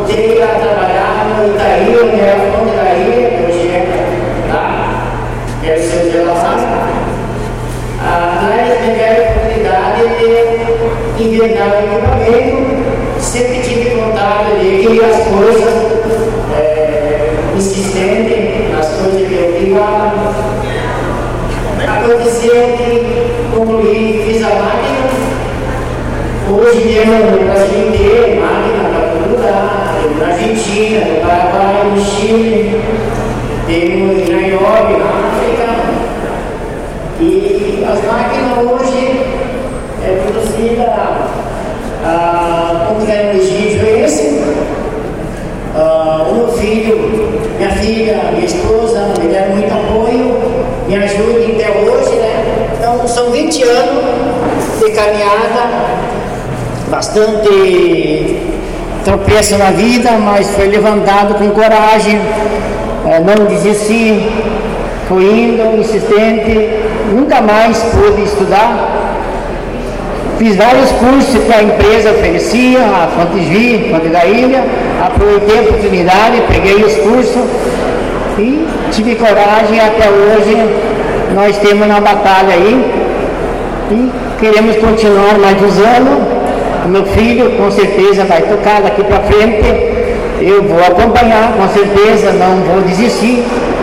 voltei a trabalhar no Itaí, onde era a fonte da ilha, hoje é lá, que é o seu de lá. Lá eles me deram a oportunidade de inventar o equipamento. Sempre tive contato ali que as coisas insistentes, as coisas que eu queria. Aconteceu que concluí, fiz a máquina. Hoje temos no Brasil inteiro máquina para todo lugar, temos na Argentina, no Paraguai, no Chile, temos em Nairobi, na África. E as máquinas hoje é produzida com tecnologia esse. O meu filho, minha filha, minha esposa me deram muito apoio, me ajudam até hoje, né? Então são 20 anos de caminhada, bastante tropeço na vida, mas foi levantado com coragem, não desisti, fui indo, insistente, nunca mais pude estudar. Fiz vários cursos que a empresa oferecia, a Fonte Fonte da Ilha, aproveitei a oportunidade, peguei os cursos e tive coragem. Até hoje nós temos uma batalha aí e queremos continuar mais uns anos. O meu filho com certeza vai tocar daqui para frente, eu vou acompanhar, com certeza não vou desistir.